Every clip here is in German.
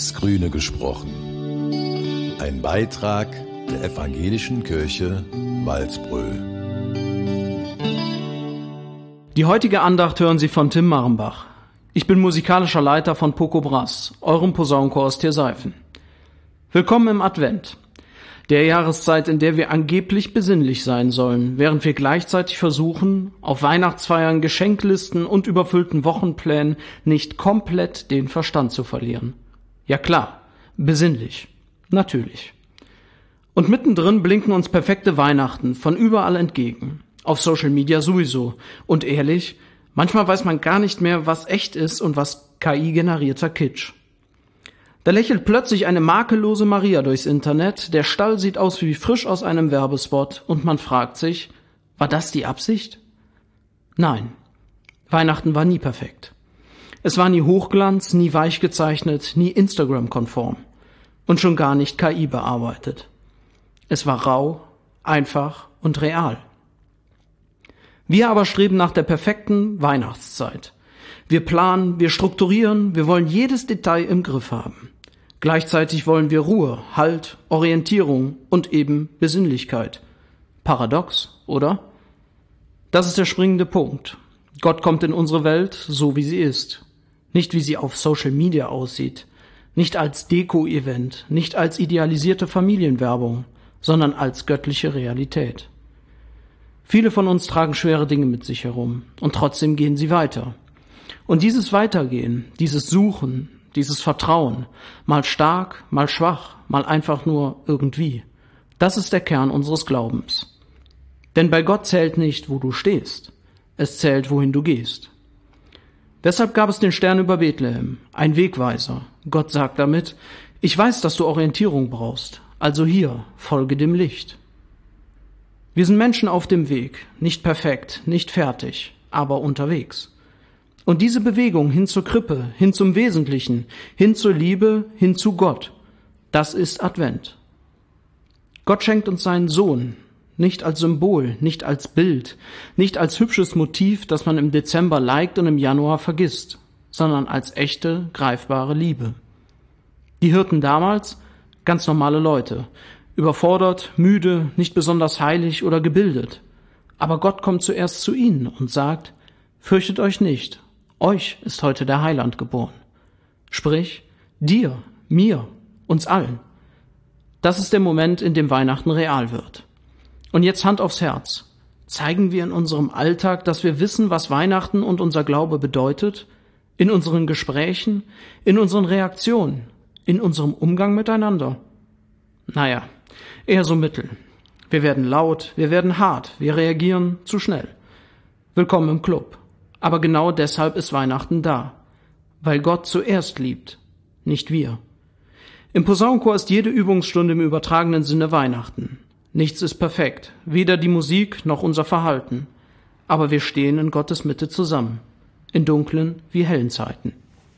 ins Grüne gesprochen. Ein Beitrag der Evangelischen Kirche Walsbröl. Die heutige Andacht hören Sie von Tim Marenbach. Ich bin musikalischer Leiter von Poco Brass, eurem Posaunenchor aus Thierseifen. Willkommen im Advent, der Jahreszeit, in der wir angeblich besinnlich sein sollen, während wir gleichzeitig versuchen, auf Weihnachtsfeiern, Geschenklisten und überfüllten Wochenplänen nicht komplett den Verstand zu verlieren. Ja klar, besinnlich, natürlich. Und mittendrin blinken uns perfekte Weihnachten von überall entgegen, auf Social Media sowieso. Und ehrlich, manchmal weiß man gar nicht mehr, was echt ist und was KI-generierter Kitsch. Da lächelt plötzlich eine makellose Maria durchs Internet, der Stall sieht aus wie frisch aus einem Werbespot und man fragt sich, war das die Absicht? Nein, Weihnachten war nie perfekt. Es war nie Hochglanz, nie weich gezeichnet, nie Instagram-konform und schon gar nicht KI bearbeitet. Es war rau, einfach und real. Wir aber streben nach der perfekten Weihnachtszeit. Wir planen, wir strukturieren, wir wollen jedes Detail im Griff haben. Gleichzeitig wollen wir Ruhe, Halt, Orientierung und eben Besinnlichkeit. Paradox, oder? Das ist der springende Punkt. Gott kommt in unsere Welt, so wie sie ist. Nicht wie sie auf Social Media aussieht. Nicht als Deko-Event, nicht als idealisierte Familienwerbung, sondern als göttliche Realität. Viele von uns tragen schwere Dinge mit sich herum und trotzdem gehen sie weiter. Und dieses Weitergehen, dieses Suchen, dieses Vertrauen, mal stark, mal schwach, mal einfach nur irgendwie, das ist der Kern unseres Glaubens. Denn bei Gott zählt nicht, wo du stehst, es zählt, wohin du gehst. Deshalb gab es den Stern über Bethlehem, ein Wegweiser. Gott sagt damit, ich weiß, dass du Orientierung brauchst, also hier, folge dem Licht. Wir sind Menschen auf dem Weg, nicht perfekt, nicht fertig, aber unterwegs. Und diese Bewegung hin zur Krippe, hin zum Wesentlichen, hin zur Liebe, hin zu Gott, das ist Advent. Gott schenkt uns seinen Sohn, nicht als Symbol, nicht als Bild, nicht als hübsches Motiv, das man im Dezember liked und im Januar vergisst, sondern als echte, greifbare Liebe. Die Hirten damals, ganz normale Leute, überfordert, müde, nicht besonders heilig oder gebildet. Aber Gott kommt zuerst zu ihnen und sagt, fürchtet euch nicht, euch ist heute der Heiland geboren. Sprich, dir, mir, uns allen. Das ist der Moment, in dem Weihnachten real wird. Und jetzt Hand aufs Herz. Zeigen wir in unserem Alltag, dass wir wissen, was Weihnachten und unser Glaube bedeutet? In unseren Gesprächen, in unseren Reaktionen, in unserem Umgang miteinander? Naja, eher so mittel. Wir werden laut, wir werden hart, wir reagieren zu schnell. Willkommen im Club. Aber genau deshalb ist Weihnachten da. Weil Gott zuerst liebt, nicht wir. Im Posaunenchor ist jede Übungsstunde im übertragenen Sinne Weihnachten. Nichts ist perfekt, weder die Musik noch unser Verhalten. Aber wir stehen in Gottes Mitte zusammen, in dunklen wie hellen Zeiten.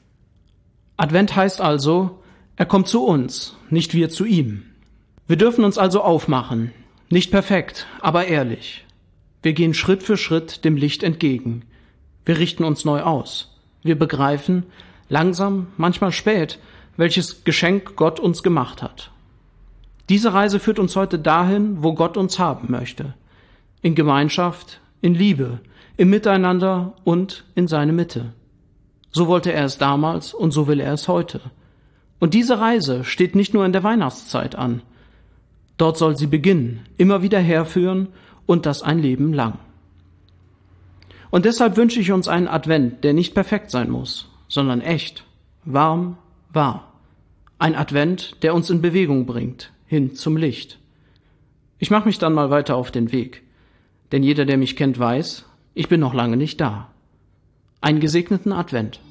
Advent heißt also, er kommt zu uns, nicht wir zu ihm. Wir dürfen uns also aufmachen, nicht perfekt, aber ehrlich. Wir gehen Schritt für Schritt dem Licht entgegen. Wir richten uns neu aus. Wir begreifen, langsam, manchmal spät, welches Geschenk Gott uns gemacht hat. Diese Reise führt uns heute dahin, wo Gott uns haben möchte. In Gemeinschaft, in Liebe, im Miteinander und in seine Mitte. So wollte er es damals und so will er es heute. Und diese Reise steht nicht nur in der Weihnachtszeit an. Dort soll sie beginnen, immer wieder herführen und das ein Leben lang. Und deshalb wünsche ich uns einen Advent, der nicht perfekt sein muss, sondern echt, warm, wahr. Ein Advent, der uns in Bewegung bringt, hin zum Licht. Ich mache mich dann mal weiter auf den Weg, denn jeder, der mich kennt, weiß, ich bin noch lange nicht da. Einen gesegneten Advent.